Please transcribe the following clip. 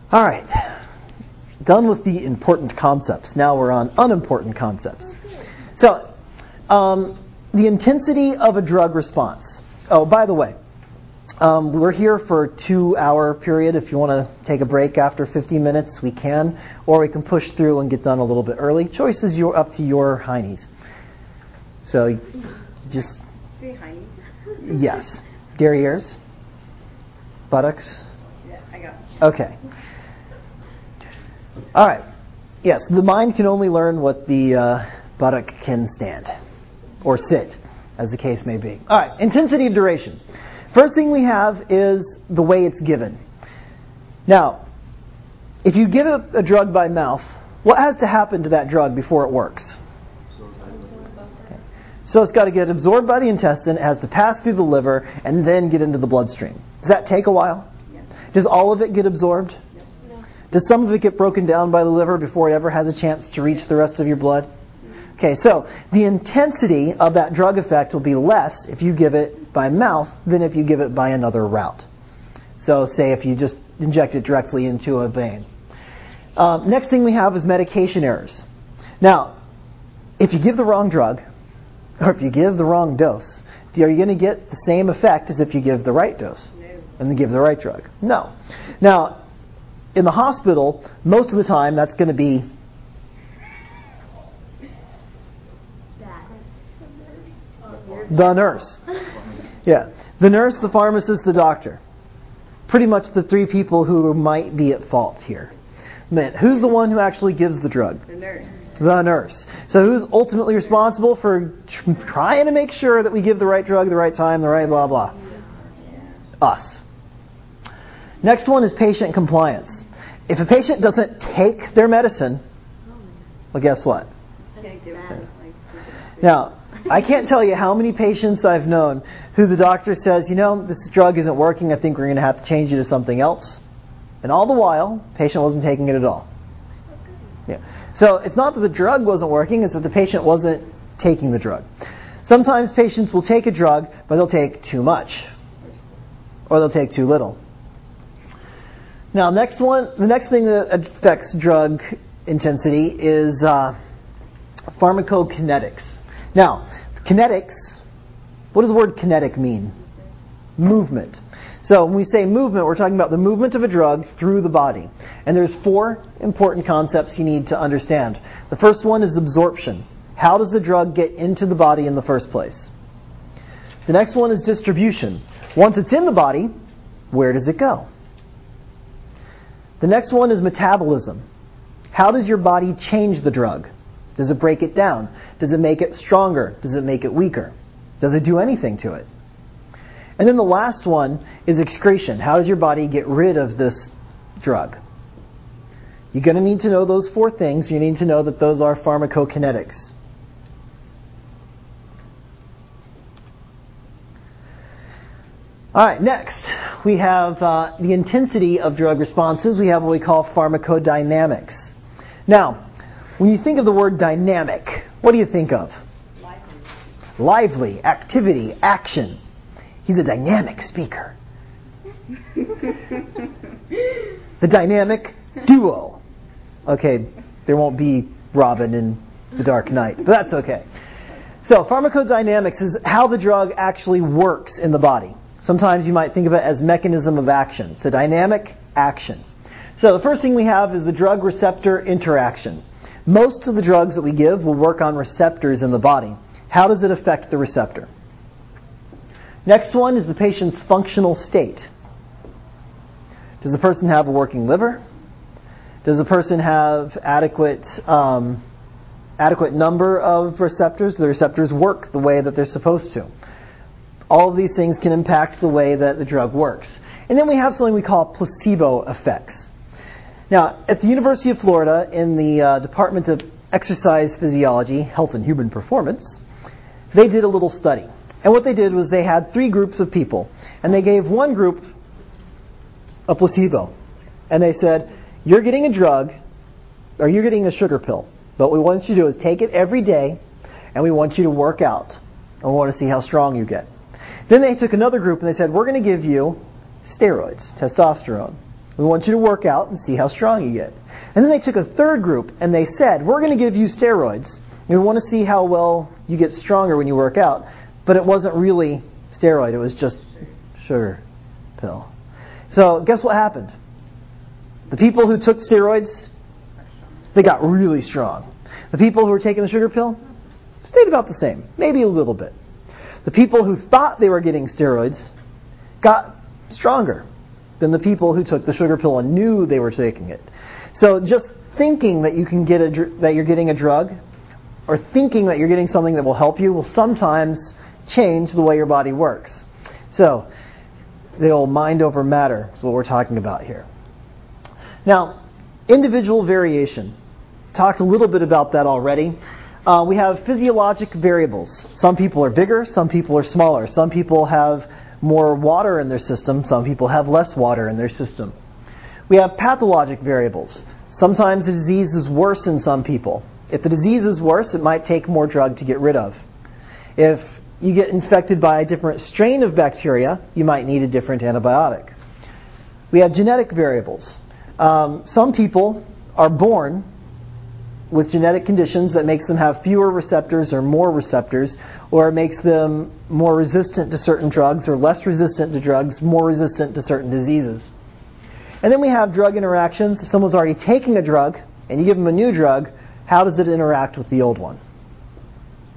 All right. Done with the important concepts. Now we're on unimportant concepts. So, the intensity of a drug response. Oh, by the way, we're here for a 2-hour period. If you want to take a break after 15 minutes, we can. Or we can push through and get done a little bit early. Choice is up to your heinies. So, just... Say heinies. Yes. Derrieres? Buttocks? Yeah, I got it. Okay. All right. Yes, the mind can only learn what the buttock can stand. Or sit, as the case may be. All right, intensity of duration. First thing we have is the way it's given. Now, if you give a drug by mouth, what has to happen to that drug before it works? Okay. So it's got to get absorbed by the intestine, it has to pass through the liver, and then get into the bloodstream. Does that take a while? Yes. Does all of it get absorbed? No. Does some of it get broken down by the liver before it ever has a chance to reach the rest of your blood? Okay, so the intensity of that drug effect will be less if you give it by mouth than if you give it by another route. So say if you just inject it directly into a vein. Next thing we have is medication errors. Now, if you give the wrong drug, or if you give the wrong dose, are you going to get the same effect as if you give the right dose? No. And then give the right drug? No. Now, in the hospital, most of the time that's going to be the nurse. Yeah. The nurse, the pharmacist, the doctor. Pretty much the three people who might be at fault here. Man, who's the one who actually gives the drug? The nurse. The nurse. So who's ultimately responsible for trying to make sure that we give the right drug, the right time, the right blah, blah? Us. Next one is patient compliance. If a patient doesn't take their medicine, well, guess what? Now, I can't tell you how many patients I've known who the doctor says, this drug isn't working, I think we're going to have to change you to something else. And all the while, the patient wasn't taking it at all. Yeah. So it's not that the drug wasn't working, it's that the patient wasn't taking the drug. Sometimes patients will take a drug, but they'll take too much. Or they'll take too little. Now, the next thing that affects drug intensity is pharmacokinetics. Now, kinetics, what does the word kinetic mean? Movement. So when we say movement, we're talking about the movement of a drug through the body. And there's 4 important concepts you need to understand. The first one is absorption. How does the drug get into the body in the first place? The next one is distribution. Once it's in the body, where does it go? The next one is metabolism. How does your body change the drug? Does it break it down? Does it make it stronger? Does it make it weaker? Does it do anything to it? And then the last one is excretion. How does your body get rid of this drug? You're going to need to know those 4 things. You need to know that those are pharmacokinetics. All right, next we have the intensity of drug responses. We have what we call pharmacodynamics. Now, when you think of the word dynamic, what do you think of? Lively, activity, action. He's a dynamic speaker. The dynamic duo. Okay, there won't be Robin in The Dark Knight, but that's okay. So, pharmacodynamics is how the drug actually works in the body. Sometimes you might think of it as mechanism of action. So, dynamic action. So, the first thing we have is the drug receptor interaction. Most of the drugs that we give will work on receptors in the body. How does it affect the receptor? Next one is the patient's functional state. Does the person have a working liver? Does the person have adequate number of receptors? Do the receptors work the way that they're supposed to? All of these things can impact the way that the drug works. And then we have something we call placebo effects. Now, at the University of Florida, in the Department of Exercise Physiology, Health and Human Performance, they did a little study. And what they did was they had 3 groups of people. And they gave one group a placebo. And they said, you're getting a drug, or you're getting a sugar pill. But what we want you to do is take it every day, and we want you to work out. And we want to see how strong you get. Then they took another group and they said, we're going to give you steroids, testosterone. We want you to work out and see how strong you get. And then they took a third group and they said, we're going to give you steroids. We want to see how well you get stronger when you work out. But it wasn't really steroid. It was just sugar pill. So guess what happened? The people who took steroids, they got really strong. The people who were taking the sugar pill stayed about the same, maybe a little bit. The people who thought they were getting steroids got stronger than the people who took the sugar pill and knew they were taking it. So just thinking that you can get that you're getting a drug, or thinking that you're getting something that will help you, will sometimes change the way your body works. So the old mind over matter is what we're talking about here. Now, individual variation. Talked a little bit about that already. We have physiologic variables. Some people are bigger, some people are smaller. Some people have more water in their system, some people have less water in their system. We have pathologic variables. Sometimes the disease is worse in some people. If the disease is worse, it might take more drug to get rid of. If you get infected by a different strain of bacteria, you might need a different antibiotic. We have genetic variables. Some people are born with genetic conditions that makes them have fewer receptors or more receptors, or it makes them more resistant to certain drugs or less resistant to drugs, more resistant to certain diseases. And then we have drug interactions. If someone's already taking a drug and you give them a new drug, how does it interact with the old one?